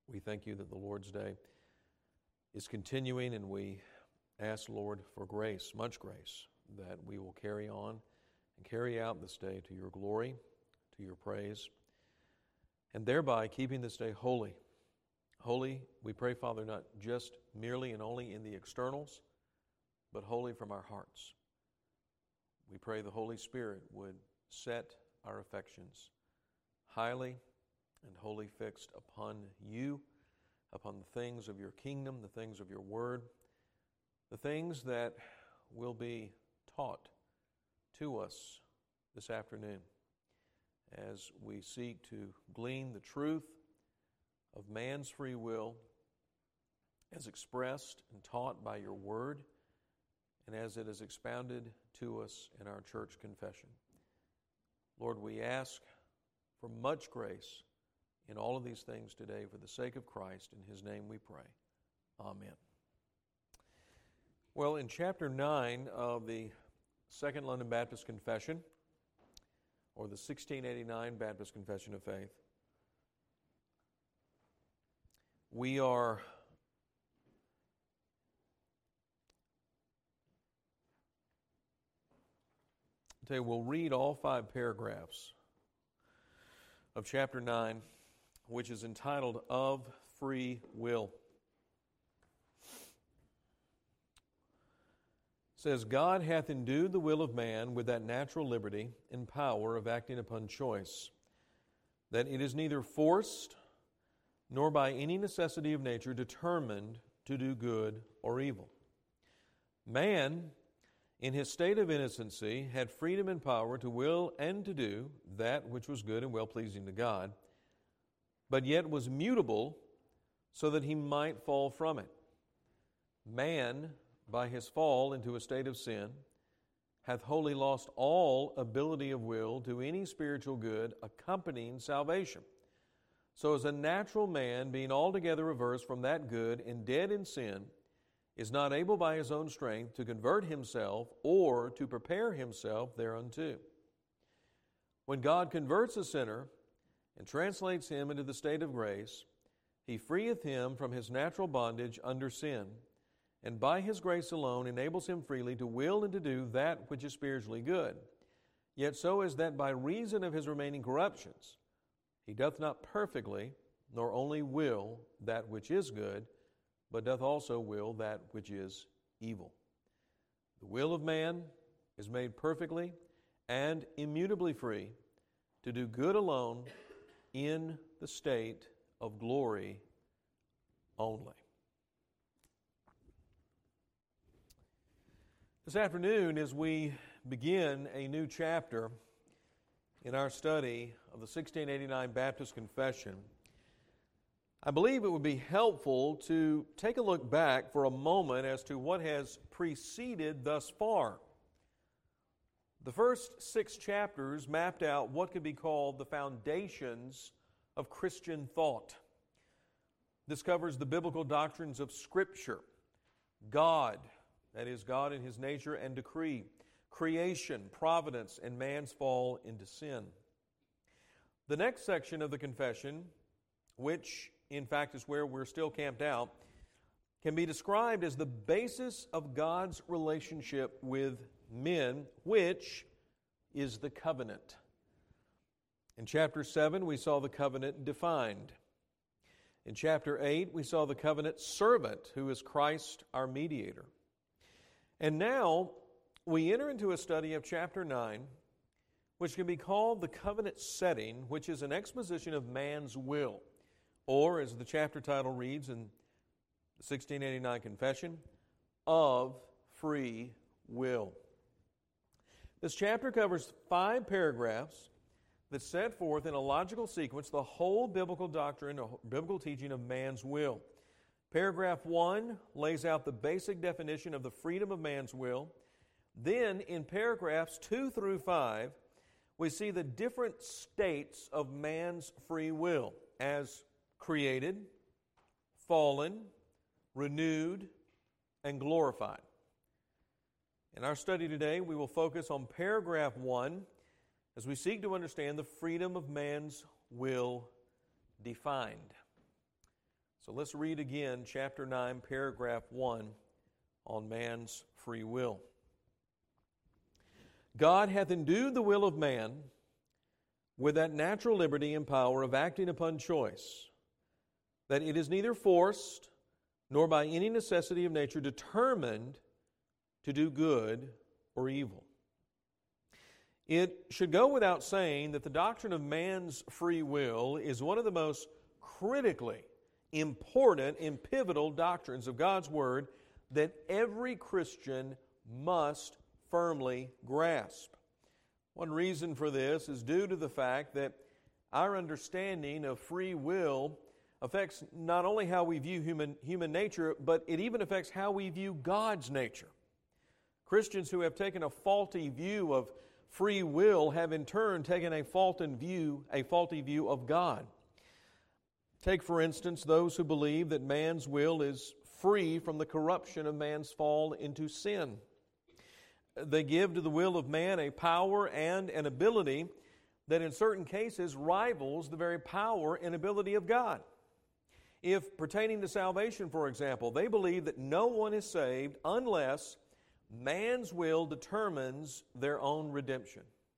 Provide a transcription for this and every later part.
We thank you that the Lord's Day is continuing, and we ask, Lord, for grace, much grace, that we will carry on and carry out this day to your glory, to your praise, and thereby keeping this day holy. Holy, we pray, Father, not just merely and only in the externals, but holy from our hearts. We pray the Holy Spirit would set our affections highly and wholly fixed upon you, upon the things of your kingdom, the things of your word, the things that will be taught to us this afternoon as we seek to glean the truth of man's free will as expressed and taught by your word and as it is expounded to us in our church confession. Lord, we ask for much grace in all of these things today for the sake of Christ. In His name we pray. Amen. Well, in chapter 9 of the Second London Baptist Confession, or the 1689 Baptist Confession of Faith, we are we'll read all 5 paragraphs of chapter 9, which is entitled Of Free Will. It says, God hath endued the will of man with that natural liberty and power of acting upon choice, that it is neither forced nor by any necessity of nature determined to do good or evil. Man, in his state of innocency, had freedom and power to will and to do that which was good and well-pleasing to God, but yet was mutable so that he might fall from it. Man, by his fall into a state of sin, hath wholly lost all ability of will to any spiritual good accompanying salvation. So as a natural man, being altogether averse from that good and dead in sin, is not able by his own strength to convert himself or to prepare himself thereunto. When God converts a sinner and translates him into the state of grace, He freeth him from his natural bondage under sin, and by His grace alone enables him freely to will and to do that which is spiritually good, yet so as that by reason of his remaining corruptions he doth not perfectly nor only will that which is good, but doth also will that which is evil. The will of man is made perfectly and immutably free to do good alone in the state of glory only. This afternoon, as we begin a new chapter in our study of the 1689 Baptist Confession, I believe it would be helpful to take a look back for a moment as to what has preceded thus far. The first 6 chapters mapped out what could be called the foundations of Christian thought. This covers the biblical doctrines of Scripture, God, that is, God in His nature and decree, creation, providence, and man's fall into sin. The next section of the confession, which in fact is where we're still camped out, can be described as the basis of God's relationship with men, which is the covenant. In chapter 7, we saw the covenant defined. In chapter 8, we saw the covenant servant, who is Christ our mediator. And now we enter into a study of chapter 9, which can be called the covenant setting, which is an exposition of man's will, or as the chapter title reads in the 1689 Confession, of free will. This chapter covers 5 paragraphs that set forth in a logical sequence the whole biblical doctrine, or biblical teaching of man's will. Paragraph 1 lays out the basic definition of the freedom of man's will. Then in paragraphs 2 through 5, we see the different states of man's free will as created, fallen, renewed, and glorified. In our study today, we will focus on paragraph 1 as we seek to understand the freedom of man's will defined. So let's read again chapter 9, paragraph 1 on man's free will. God hath endued the will of man with that natural liberty and power of acting upon choice, that it is neither forced nor by any necessity of nature determined to do good or evil. It should go without saying that the doctrine of man's free will is one of the most critically important and pivotal doctrines of God's Word that every Christian must firmly grasp. One reason for this is due to the fact that our understanding of free will affects not only how we view human nature, but it even affects how we view God's nature. Christians who have taken a faulty view of free will have in turn taken a faulty view of God. Take, for instance, those who believe that man's will is free from the corruption of man's fall into sin. They give to the will of man a power and an ability that in certain cases rivals the very power and ability of God. If pertaining to salvation, for example, they believe that no one is saved unless man's will determines their own redemption.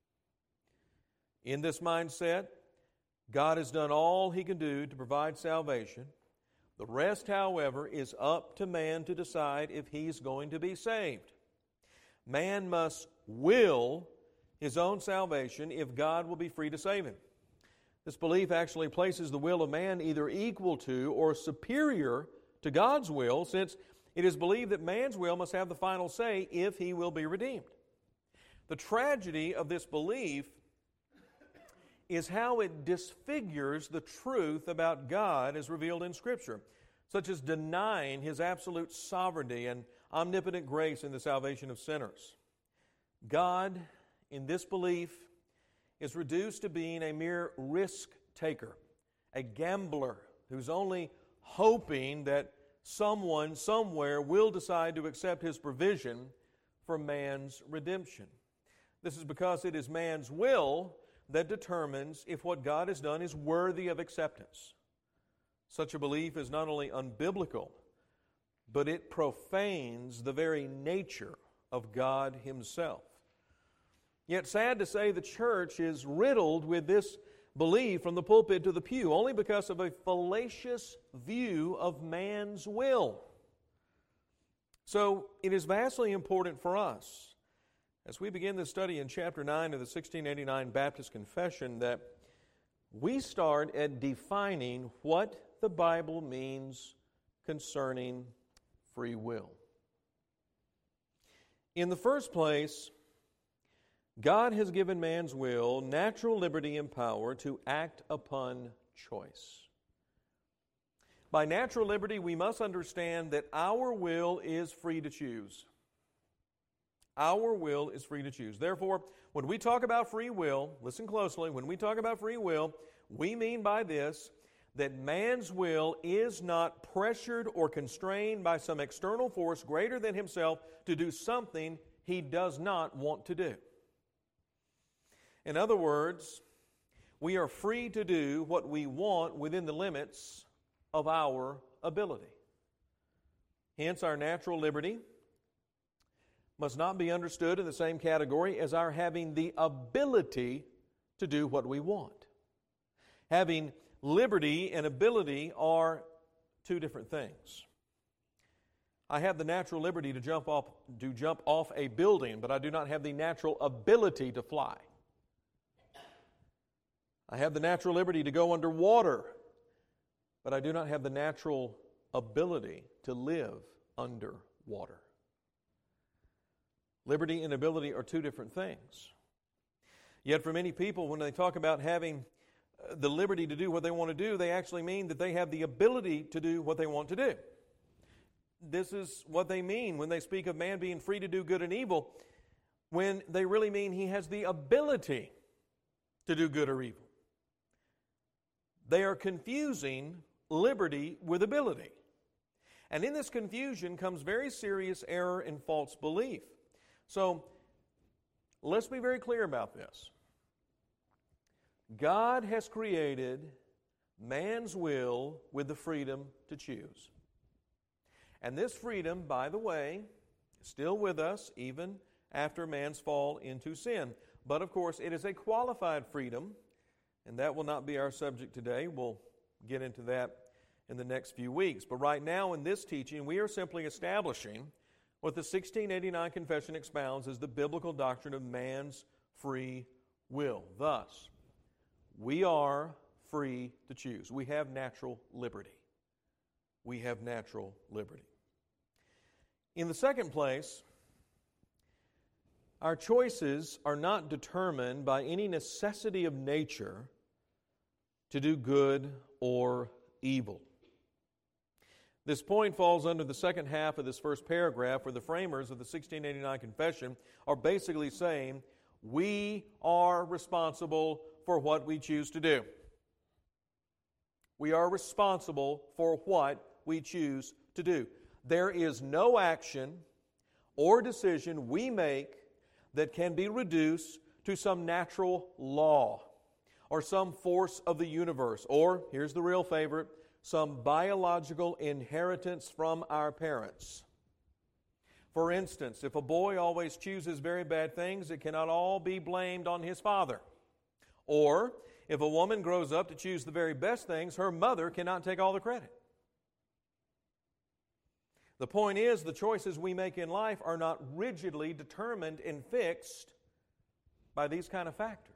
In this mindset, God has done all He can do to provide salvation. The rest, however, is up to man to decide if he's going to be saved. Man must will his own salvation if God will be free to save him. This belief actually places the will of man either equal to or superior to God's will, since it is believed that man's will must have the final say if he will be redeemed. The tragedy of this belief is how it disfigures the truth about God as revealed in Scripture, such as denying His absolute sovereignty and omnipotent grace in the salvation of sinners. God, in this belief, is reduced to being a mere risk taker, a gambler who's only hoping that someone somewhere will decide to accept His provision for man's redemption. This is because it is man's will that determines if what God has done is worthy of acceptance. Such a belief is not only unbiblical, but it profanes the very nature of God Himself. Yet, sad to say, the church is riddled with this belief from the pulpit to the pew, only because of a fallacious view of man's will. So, it is vastly important for us, as we begin this study in chapter 9 of the 1689 Baptist Confession, that we start at defining what the Bible means concerning free will. In the first place, God has given man's will natural liberty and power to act upon choice. By natural liberty, we must understand that our will is free to choose. Our will is free to choose. Therefore, when we talk about free will, listen closely, when we talk about free will, we mean by this that man's will is not pressured or constrained by some external force greater than himself to do something he does not want to do. In other words, we are free to do what we want within the limits of our ability. Hence, our natural liberty must not be understood in the same category as our having the ability to do what we want. Having liberty and ability are two different things. I have the natural liberty to jump off a building, but I do not have the natural ability to fly. I have the natural liberty to go underwater, but I do not have the natural ability to live underwater. Liberty and ability are two different things. Yet for many people, when they talk about having the liberty to do what they want to do, they actually mean that they have the ability to do what they want to do. This is what they mean when they speak of man being free to do good and evil, when they really mean he has the ability to do good or evil. They are confusing liberty with ability. And in this confusion comes very serious error and false belief. So, let's be very clear about this. God has created man's will with the freedom to choose. And this freedom, by the way, is still with us even after man's fall into sin. But of course, it is a qualified freedom, and that will not be our subject today. We'll get into that in the next few weeks. But right now in this teaching, we are simply establishing what the 1689 Confession expounds as the biblical doctrine of man's free will. Thus, we are free to choose. We have natural liberty. We have natural liberty. In the second place, our choices are not determined by any necessity of nature to do good or evil. This point falls under the second half of this first paragraph, where the framers of the 1689 Confession are basically saying, we are responsible for what we choose to do. We are responsible for what we choose to do. There is no action or decision we make that can be reduced to some natural law or some force of the universe, or, here's the real favorite, some biological inheritance from our parents. For instance, if a boy always chooses very bad things, it cannot all be blamed on his father. Or, if a woman grows up to choose the very best things, her mother cannot take all the credit. The point is, the choices we make in life are not rigidly determined and fixed by these kind of factors.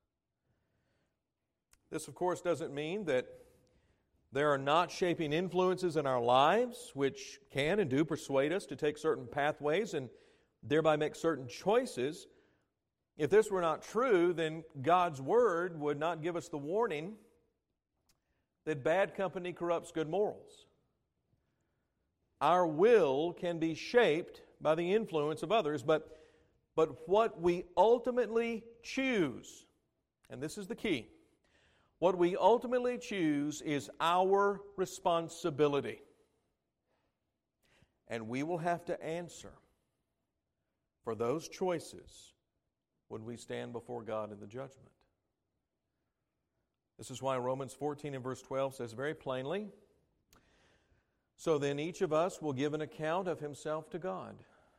This, of course, doesn't mean that there are not shaping influences in our lives which can and do persuade us to take certain pathways and thereby make certain choices. If this were not true, then God's Word would not give us the warning that bad company corrupts good morals. Our will can be shaped by the influence of others, but what we ultimately choose, and this is the key, what we ultimately choose is our responsibility. And we will have to answer for those choices when we stand before God in the judgment. This is why Romans 14 and verse 12 says very plainly, so then each of us will give an account of himself to God.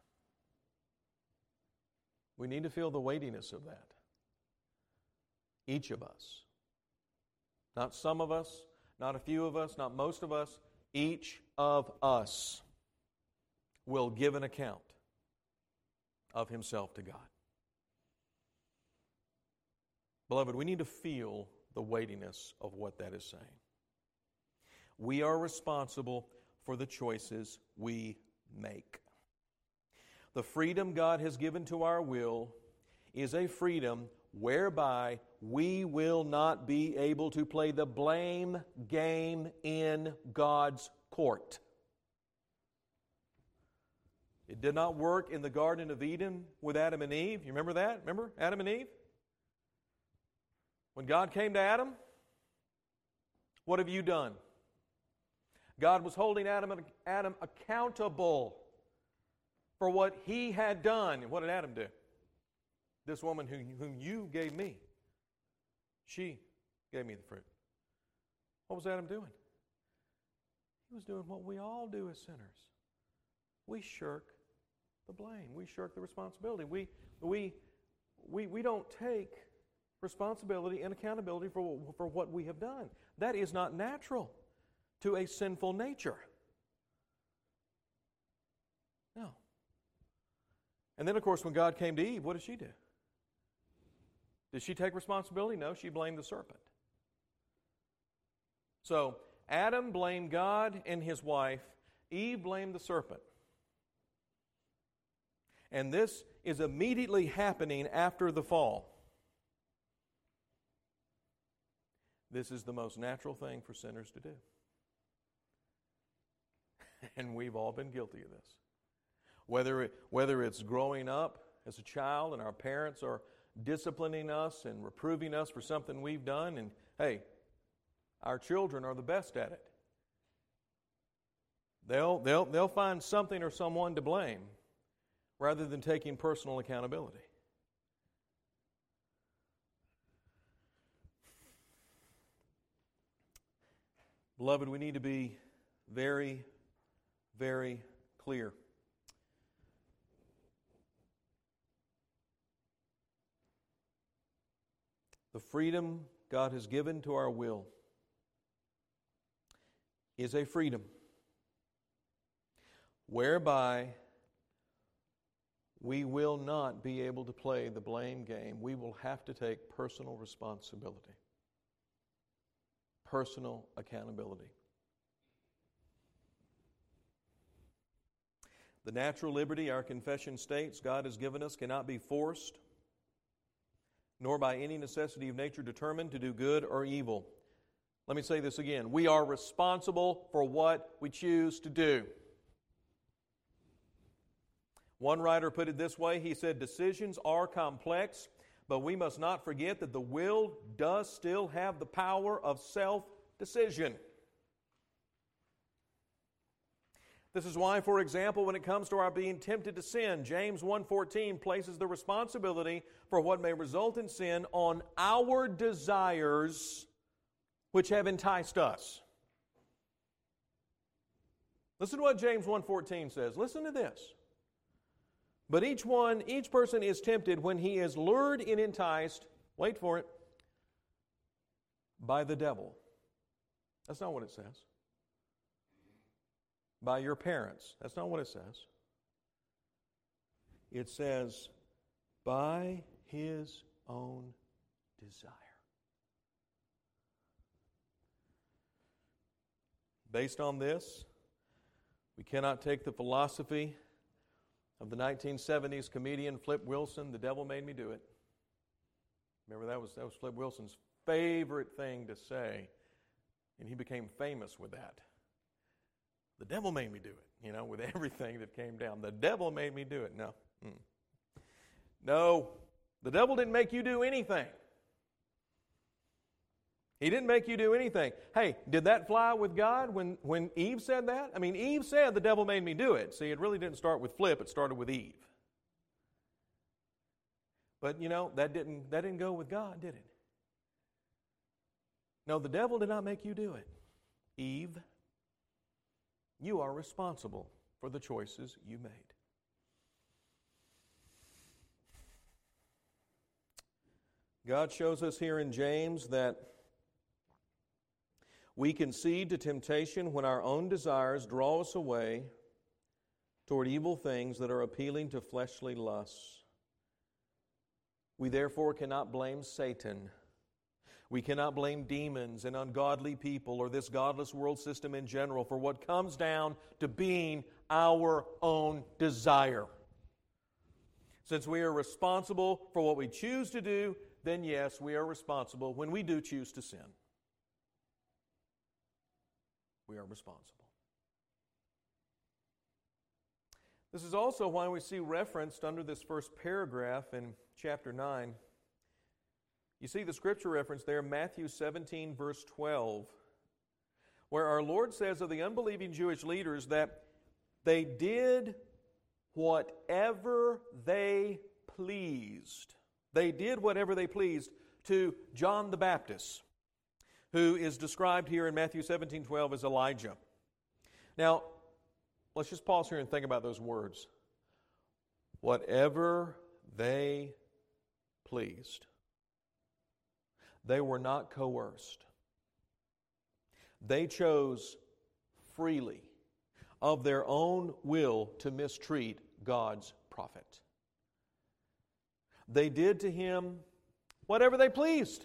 We need to feel the weightiness of that. Each of us. Not some of us, not a few of us, not most of us. Each of us will give an account of himself to God. Beloved, we need to feel the weightiness of what that is saying. We are responsible for the choices we make. The freedom God has given to our will is a freedom whereby we will not be able to play the blame game in God's court. It did not work in the Garden of Eden with Adam and Eve. You remember that? Remember Adam and Eve? When God came to Adam, what have you done? God was holding Adam accountable for what he had done. And what did Adam do? This woman whom you gave me, she gave me the fruit. What was Adam doing? He was doing what we all do as sinners. We shirk the blame. We shirk the responsibility. We don't take responsibility and accountability for what we have done. That is not natural to a sinful nature. No. And then, of course, when God came to Eve, what did she do? Did she take responsibility? No, she blamed the serpent. So, Adam blamed God and his wife. Eve blamed the serpent. And this is immediately happening after the fall. This is the most natural thing for sinners to do. And we've all been guilty of this. Whether it's growing up as a child and our parents are disciplining us and reproving us for something we've done, and hey, our children are the best at it. They'll find something or someone to blame rather than taking personal accountability. Beloved, we need to be very, very clear. The freedom God has given to our will is a freedom whereby we will not be able to play the blame game. We will have to take personal responsibility, personal accountability. The natural liberty our confession states God has given us cannot be forced, nor by any necessity of nature determined to do good or evil. Let me say this again. We are responsible for what we choose to do. One writer put it this way. He said, decisions are complex, but we must not forget that the will does still have the power of self-decision. This is why, for example, when it comes to our being tempted to sin, James 1:14 places the responsibility for what may result in sin on our desires which have enticed us. Listen to what James 1:14 says. Listen to this. But each person is tempted when he is lured and enticed, wait for it, by the devil. That's not what it says. By your parents. That's not what it says. It says, by his own desire. Based on this, we cannot take the philosophy of the 1970s comedian Flip Wilson, the devil made me do it. Remember, that was Flip Wilson's favorite thing to say, and he became famous with that. The devil made me do it, with everything that came down. The devil made me do it. No. No, the devil didn't make you do anything. He didn't make you do anything. Hey, did that fly with God when Eve said that? I mean, Eve said the devil made me do it. See, it really didn't start with Flip, it started with Eve. But, that didn't go with God, did it? No, the devil did not make you do it. Eve, you are responsible for the choices you made. God shows us here in James that we concede to temptation when our own desires draw us away toward evil things that are appealing to fleshly lusts. We therefore cannot blame Satan. We cannot blame demons and ungodly people or this godless world system in general for what comes down to being our own desire. Since we are responsible for what we choose to do, then yes, we are responsible when we do choose to sin. We are responsible. This is also why we see referenced under this first paragraph in chapter 9. You see the scripture reference there, Matthew 17, verse 12, where our Lord says of the unbelieving Jewish leaders that they did whatever they pleased. They did whatever they pleased to John the Baptist, who is described here in Matthew 17:12 as Elijah. Now, let's just pause here and think about those words. Whatever they pleased. They were not coerced. They chose freely, of their own will, to mistreat God's prophet. They did to him whatever they pleased.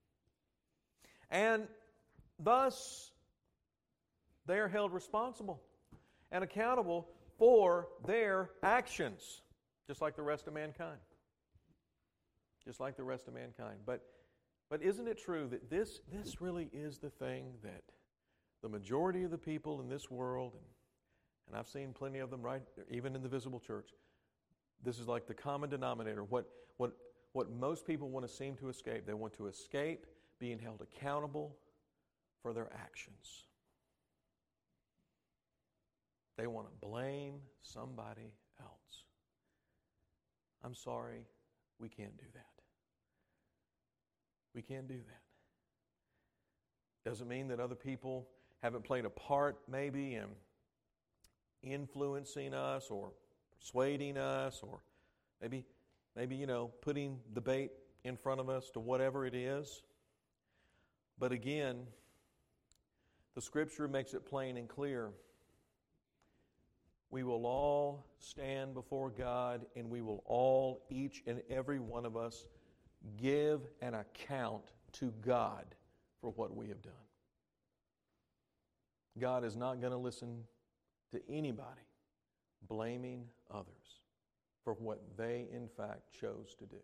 And thus, they are held responsible and accountable for their actions, just like the rest of mankind. Just like the rest of mankind. But isn't it true that this really is the thing that the majority of the people in this world, and I've seen plenty of them right even in the visible church, this is like the common denominator. What most people want to seem to escape. They want to escape being held accountable for their actions. They want to blame somebody else. I'm sorry, we can't do that. We can't do that. Doesn't mean that other people haven't played a part maybe in influencing us or persuading us or maybe putting the bait in front of us to whatever it is. But again, the Scripture makes it plain and clear. We will all stand before God, and we will all, each and every one of us, give an account to God for what we have done. God is not going to listen to anybody blaming others for what they, in fact, chose to do.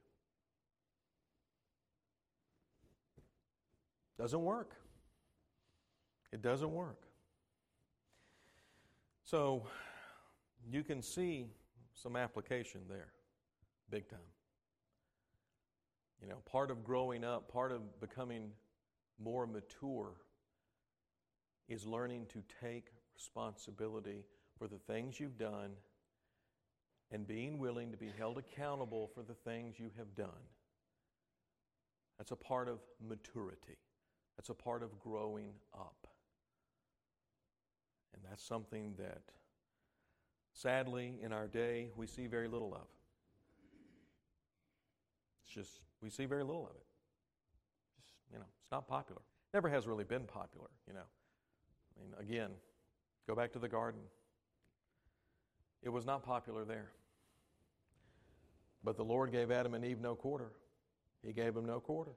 Doesn't work. It doesn't work. So, you can see some application there, big time. Part of growing up, part of becoming more mature is learning to take responsibility for the things you've done and being willing to be held accountable for the things you have done. That's a part of maturity. That's a part of growing up. And that's something that, sadly, in our day, we see very little of. We see very little of it. It's not popular. Never has really been popular, again, go back to the garden. It was not popular there. But the Lord gave Adam and Eve no quarter. He gave them no quarter.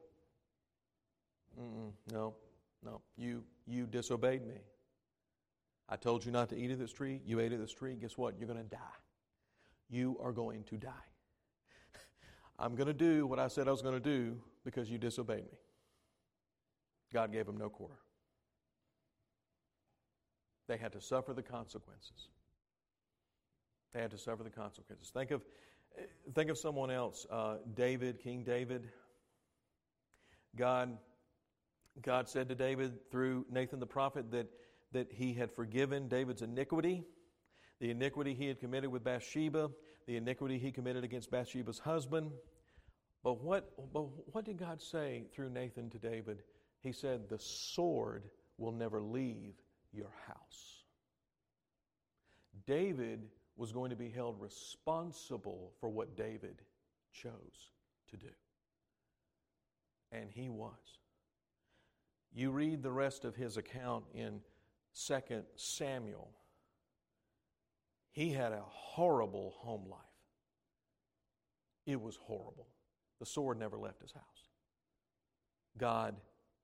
No. You disobeyed me. I told you not to eat of this tree. You ate of this tree. Guess what? You're going to die. You are going to die. I'm going to do what I said I was going to do because you disobeyed me. God gave them no quarter. They had to suffer the consequences. They had to suffer the consequences. Think of someone else. David, King David. God said to David through Nathan the prophet that he had forgiven David's iniquity, the iniquity he had committed with Bathsheba, the iniquity he committed against Bathsheba's husband. But what did God say through Nathan to David? He said, the sword will never leave your house. David was going to be held responsible for what David chose to do. And he was. You read the rest of his account in 2 Samuel. He had a horrible home life. It was horrible. The sword never left his house. God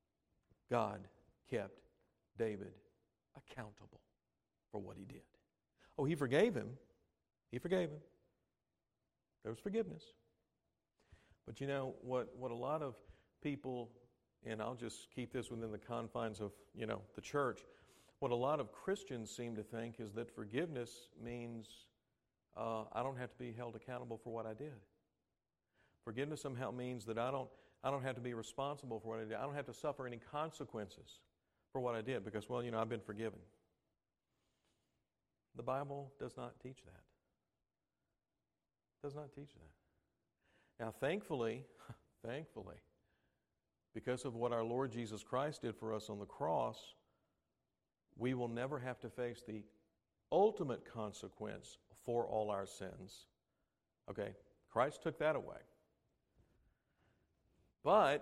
kept David accountable for what he did. Oh, he forgave him. He forgave him. There was forgiveness. But what a lot of people, and I'll just keep this within the confines of, the church, what a lot of Christians seem to think is that forgiveness means I don't have to be held accountable for what I did. Forgiveness somehow means that I don't have to be responsible for what I did. I don't have to suffer any consequences for what I did because, I've been forgiven. The Bible does not teach that. It does not teach that. Now, thankfully, because of what our Lord Jesus Christ did for us on the cross, we will never have to face the ultimate consequence for all our sins. Okay, Christ took that away. But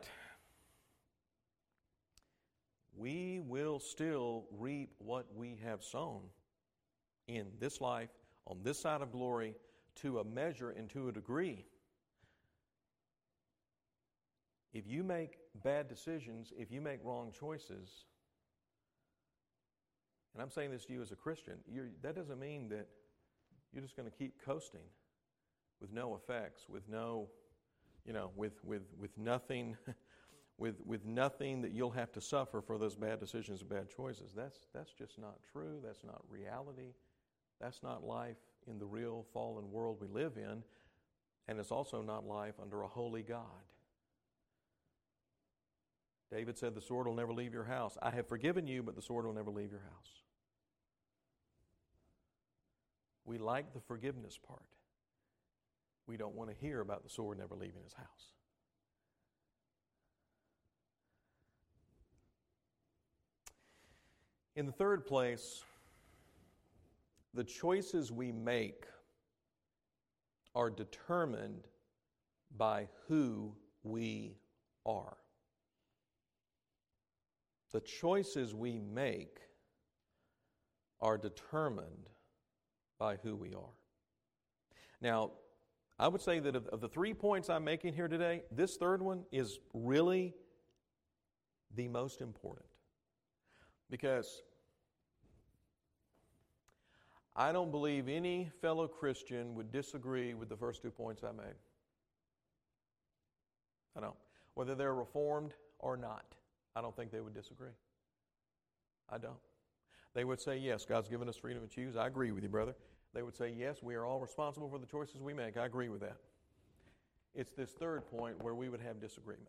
we will still reap what we have sown in this life, on this side of glory, to a measure and to a degree. If you make bad decisions, if you make wrong choices, and I'm saying this to you as a Christian, that doesn't mean that you're just going to keep coasting with no effects, with no, with nothing, with nothing that you'll have to suffer for those bad decisions and bad choices. That's just not true. That's not reality. That's not life in the real fallen world we live in, and it's also not life under a holy God. David said, the sword will never leave your house. I have forgiven you, but the sword will never leave your house. We like the forgiveness part. We don't want to hear about the sword never leaving his house. In the third place, the choices we make are determined by who we are. The choices we make are determined by who we are. Now, I would say that of the 3 points I'm making here today, this third one is really the most important. Because I don't believe any fellow Christian would disagree with the first 2 points I made. I don't. Whether they're Reformed or not, I don't think they would disagree. I don't. They would say, yes, God's given us freedom to choose. I agree with you, brother. They would say, yes, we are all responsible for the choices we make. I agree with that. It's this third point where we would have disagreement.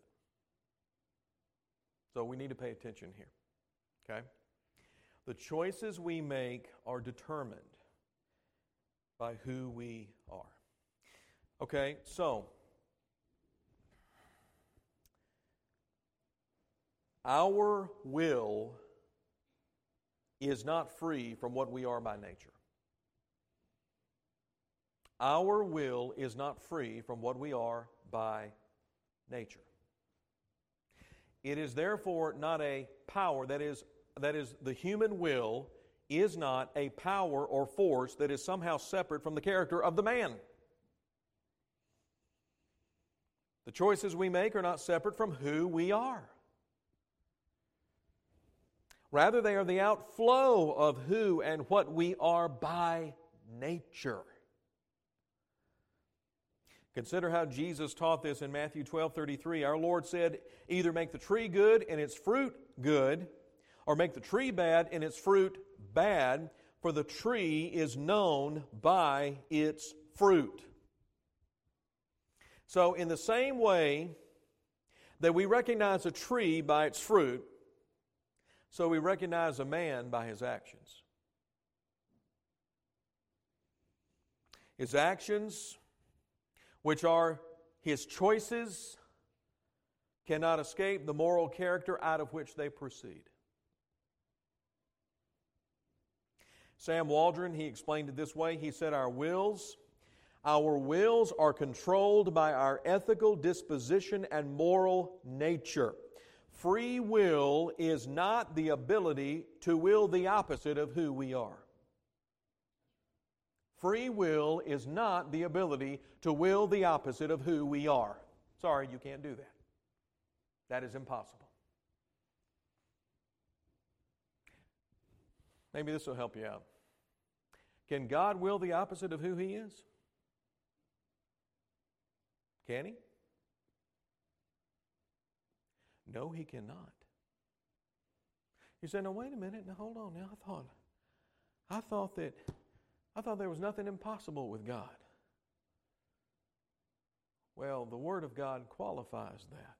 So we need to pay attention here. Okay? The choices we make are determined by who we are. Okay, so our will is not free from what we are by nature. Our will is not free from what we are by nature. It is therefore not a power, that is the human will is not a power or force that is somehow separate from the character of the man. The choices we make are not separate from who we are. Rather, they are the outflow of who and what we are by nature. Consider how Jesus taught this in Matthew 12:33. Our Lord said, either make the tree good and its fruit good, or make the tree bad and its fruit bad, for the tree is known by its fruit. So in the same way that we recognize a tree by its fruit, so we recognize a man by his actions. His actions, which are his choices, cannot escape the moral character out of which they proceed. Sam Waldron, he explained it this way. He said, our wills are controlled by our ethical disposition and moral nature. Free will is not the ability to will the opposite of who we are. Free will is not the ability to will the opposite of who we are. Sorry, you can't do that. That is impossible. Maybe this will help you out. Can God will the opposite of who He is? Can He? No, He cannot. You say, no, wait a minute. Now, hold on. Now, I thought there was nothing impossible with God. Well, the Word of God qualifies that.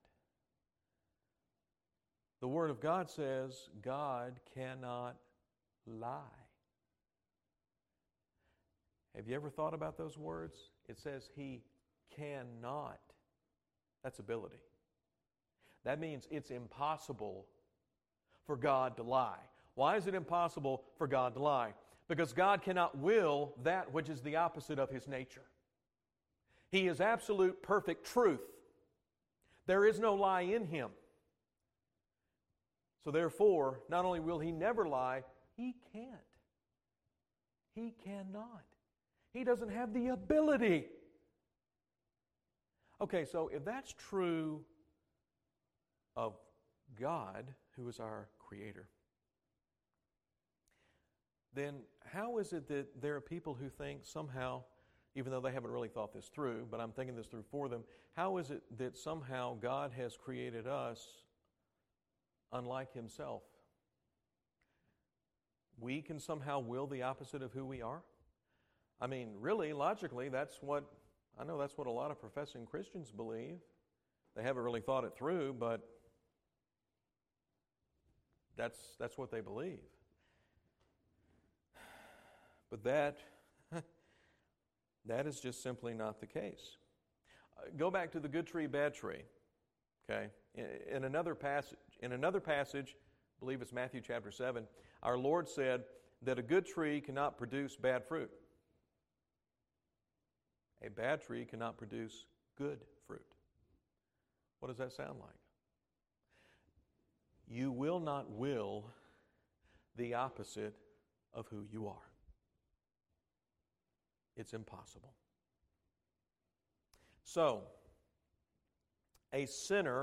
The Word of God says God cannot lie. Have you ever thought about those words? It says He cannot. That's ability. That means it's impossible for God to lie. Why is it impossible for God to lie? Because God cannot will that which is the opposite of His nature. He is absolute perfect truth. There is no lie in Him. So therefore, not only will He never lie, He can't. He cannot. He doesn't have the ability. Okay, so if that's true of God, who is our Creator, then how is it that there are people who think somehow, even though they haven't really thought this through, but I'm thinking this through for them, how is it that somehow God has created us unlike Himself? We can somehow will the opposite of who we are? I mean, really, logically, that's what a lot of professing Christians believe. They haven't really thought it through, but that's what they believe. But that is just simply not the case. Go back to the good tree, bad tree. Okay? In another passage, I believe it's Matthew chapter 7, our Lord said that a good tree cannot produce bad fruit. A bad tree cannot produce good fruit. What does that sound like? You will not will the opposite of who you are. It's impossible. So, a sinner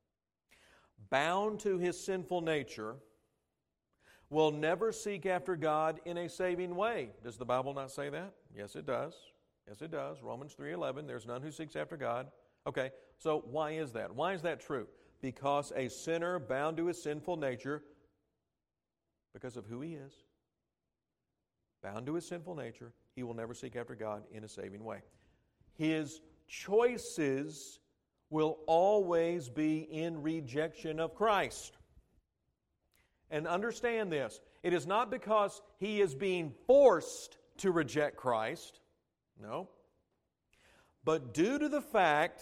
bound to his sinful nature will never seek after God in a saving way. Does the Bible not say that? Yes, it does. Yes, it does. Romans 3:11, there's none who seeks after God. Okay, so why is that? Why is that true? Because a sinner bound to his sinful nature, because of who he is, bound to his sinful nature, he will never seek after God in a saving way. His choices will always be in rejection of Christ. And understand this, it is not because he is being forced to reject Christ, no, but due to the fact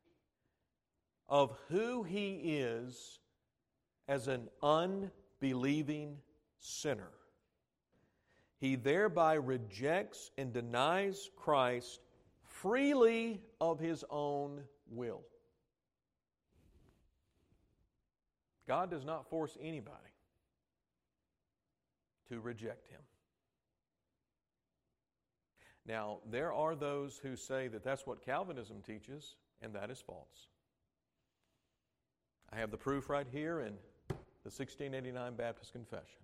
of who he is as an unbelieving sinner. He thereby rejects and denies Christ freely of his own will. God does not force anybody to reject him. Now, there are those who say that that's what Calvinism teaches, and that is false. I have the proof right here in the 1689 Baptist Confession.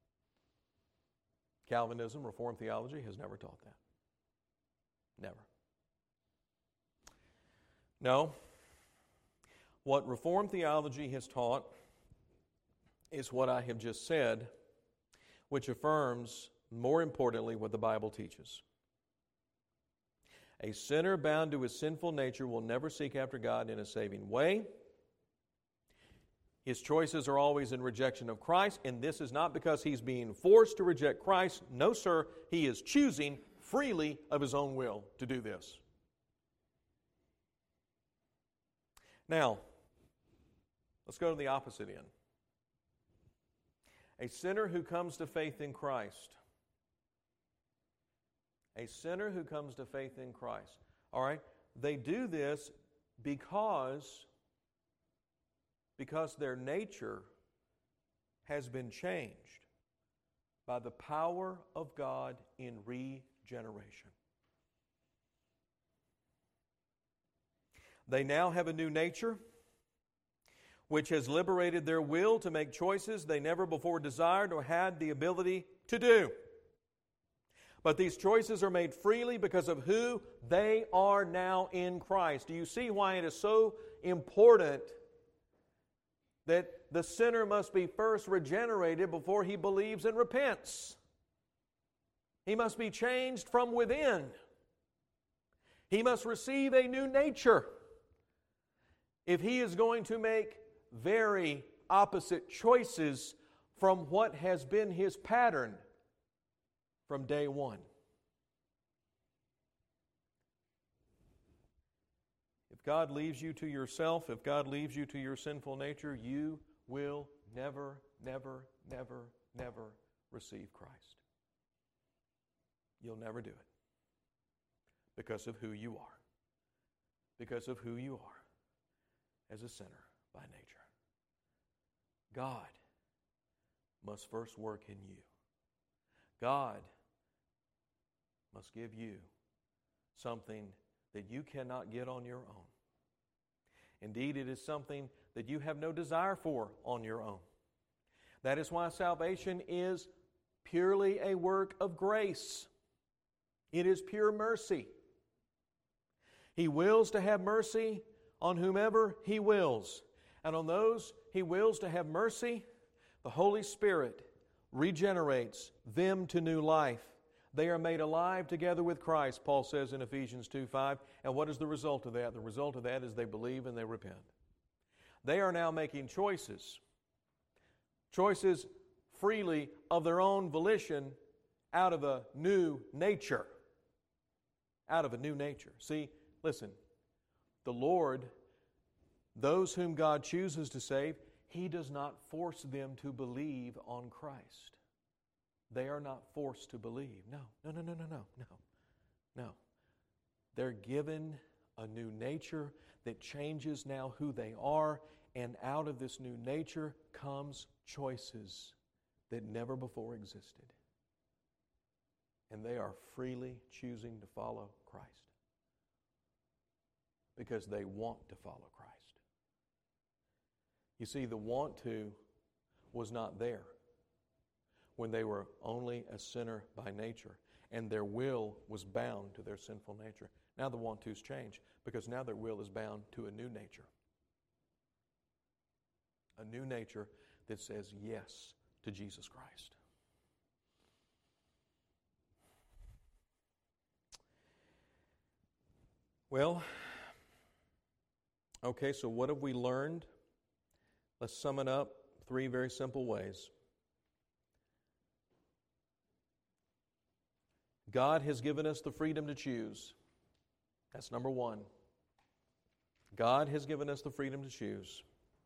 Calvinism, Reformed theology, has never taught that. Never. No. What Reformed theology has taught is what I have just said, which affirms, more importantly, what the Bible teaches. A sinner bound to his sinful nature will never seek after God in a saving way. His choices are always in rejection of Christ, and this is not because he's being forced to reject Christ. No, sir, he is choosing freely of his own will to do this. Now, let's go to the opposite end. A sinner who comes to faith in Christ. A sinner who comes to faith in Christ. All right? They do this because their nature has been changed by the power of God in regeneration. They now have a new nature which has liberated their will to make choices they never before desired or had the ability to do. But these choices are made freely because of who they are now in Christ. Do you see why it is so important that the sinner must be first regenerated before he believes and repents? He must be changed from within. He must receive a new nature if he is going to make very opposite choices from what has been his pattern from day one. If God leaves you to yourself, if God leaves you to your sinful nature, you will never, never, never, never receive Christ. You'll never do it because of who you are. Because of who you are as a sinner by nature. God must first work in you. God must give you something that you cannot get on your own. Indeed, it is something that you have no desire for on your own. That is why salvation is purely a work of grace. It is pure mercy. He wills to have mercy on whomever He wills. And on those He wills to have mercy, the Holy Spirit regenerates them to new life. They are made alive together with Christ, Paul says in Ephesians 2:5. And what is the result of that? The result of that is they believe and they repent. They are now making choices. Choices freely of their own volition out of a new nature. Out of a new nature. See, listen, the Lord, those whom God chooses to save, He does not force them to believe on Christ. They are not forced to believe. No. They're given a new nature that changes now who they are, and out of this new nature comes choices that never before existed. And they are freely choosing to follow Christ because they want to follow Christ. You see, the want to was not there when they were only a sinner by nature, and their will was bound to their sinful nature. Now the want to's change because now their will is bound to a new nature. A new nature that says yes to Jesus Christ. Well, okay, so what have we learned? Let's sum it up 3 very simple ways. God has given us the freedom to choose. That's number 1. God has given us the freedom to choose.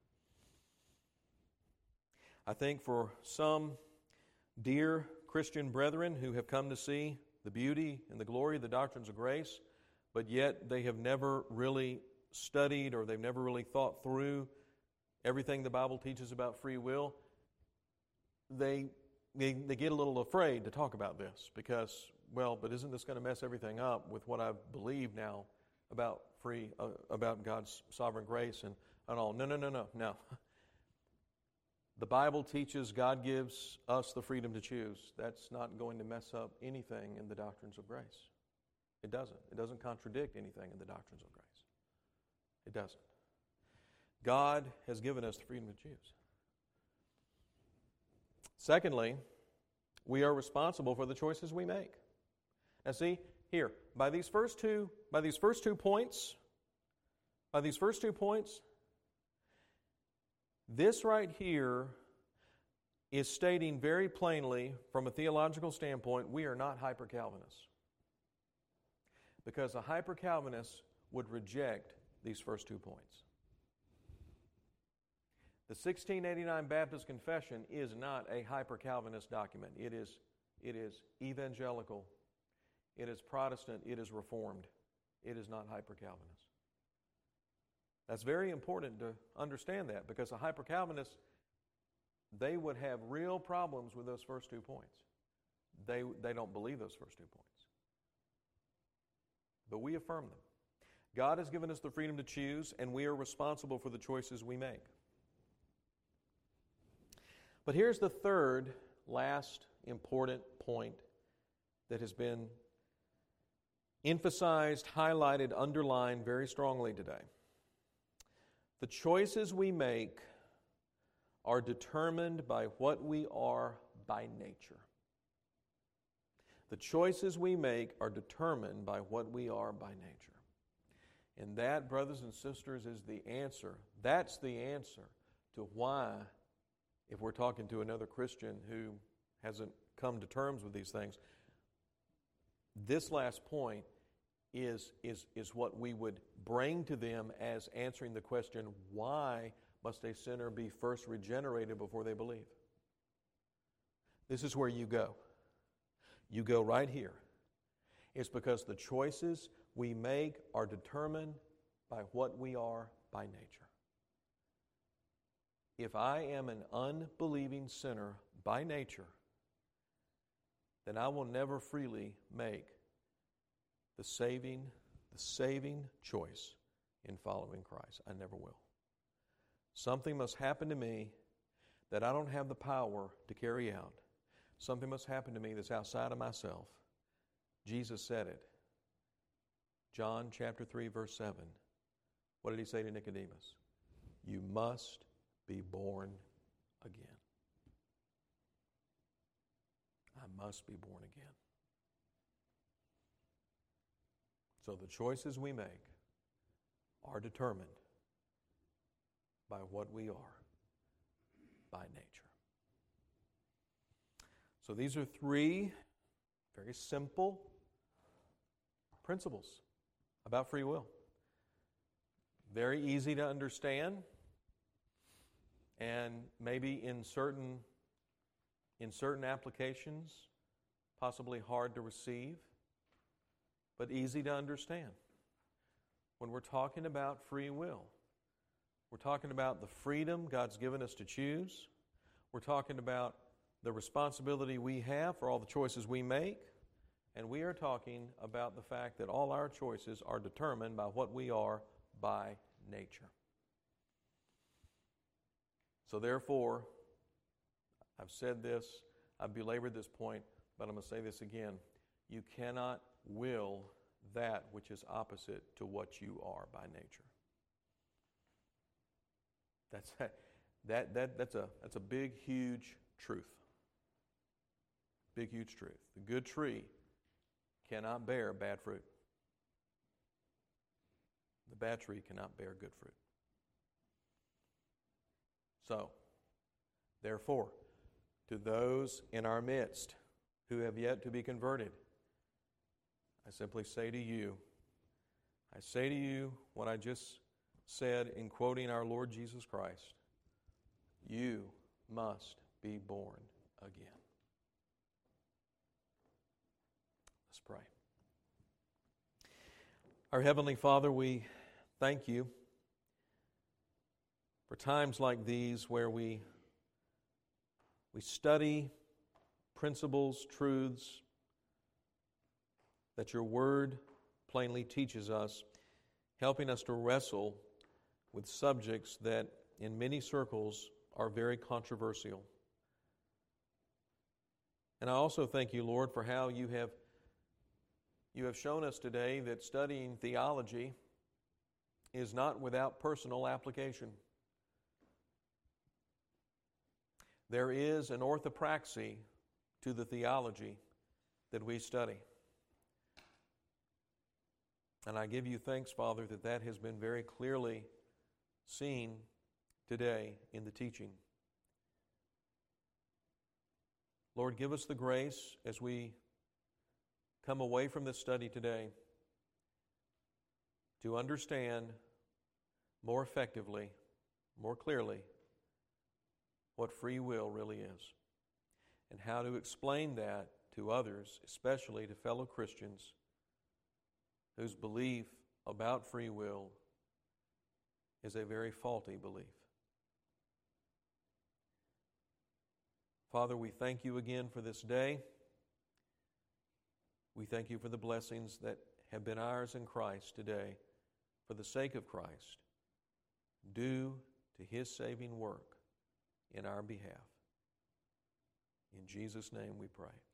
I think for some dear Christian brethren who have come to see the beauty and the glory of the doctrines of grace, but yet they have never really studied or they've never really thought through everything the Bible teaches about free will, they get a little afraid to talk about this because, well, but isn't this going to mess everything up with what I believe now about about God's sovereign grace and all? No. The Bible teaches God gives us the freedom to choose. That's not going to mess up anything in the doctrines of grace. It doesn't. It doesn't contradict anything in the doctrines of grace. It doesn't. God has given us the freedom to choose. Secondly, we are responsible for the choices we make. Now see, here, by these first two points, this right here is stating very plainly from a theological standpoint, we are not hyper-Calvinists. Because a hyper-Calvinist would reject these first 2 points. The 1689 Baptist Confession is not a hyper-Calvinist document. It is evangelical. It is Protestant. It is Reformed. It is not hyper-Calvinist. That's very important to understand that because a hyper-Calvinist, they would have real problems with those first 2 points. They don't believe those first 2 points. But we affirm them. God has given us the freedom to choose, and we are responsible for the choices we make. But here's the third, last important point that has been emphasized, highlighted, underlined very strongly today. The choices we make are determined by what we are by nature. The choices we make are determined by what we are by nature. And that, brothers and sisters, is the answer. That's the answer to why, if we're talking to another Christian who hasn't come to terms with these things, this last point is what we would bring to them as answering the question, why must a sinner be first regenerated before they believe? This is where you go. You go right here. It's because the choices we make are determined by what we are by nature. If I am an unbelieving sinner by nature, then I will never freely make the saving choice in following Christ. I never will. Something must happen to me that I don't have the power to carry out. Something must happen to me that's outside of myself. Jesus said it. John chapter 3, verse 7. What did he say to Nicodemus? You must be born again. I must be born again. So the choices we make are determined by what we are by nature. So these are 3 very simple principles about free will. Very easy to understand, and maybe in certain in certain applications, possibly hard to receive, but easy to understand. When we're talking about free will, we're talking about the freedom God's given us to choose. We're talking about the responsibility we have for all the choices we make. And we are talking about the fact that all our choices are determined by what we are by nature. So therefore, I've said this, I've belabored this point, but I'm going to say this again. You cannot will that which is opposite to what you are by nature. That's a big, huge truth. Big, huge truth. The good tree cannot bear bad fruit. The bad tree cannot bear good fruit. So, therefore, to those in our midst who have yet to be converted, I simply say to you what I just said in quoting our Lord Jesus Christ. You must be born again. Let's pray. Our Heavenly Father, we thank you for times like these where we study principles, truths that your Word plainly teaches us, helping us to wrestle with subjects that in many circles are very controversial. And I also thank you, Lord, for how you have shown us today that studying theology is not without personal application. There is an orthopraxy to the theology that we study. And I give you thanks, Father, that has been very clearly seen today in the teaching. Lord, give us the grace as we come away from this study today to understand more effectively, more clearly, what free will really is and how to explain that to others, especially to fellow Christians whose belief about free will is a very faulty belief. Father, we thank you again for this day. We thank you for the blessings that have been ours in Christ today for the sake of Christ, due to His saving work in our behalf. In Jesus' name we pray.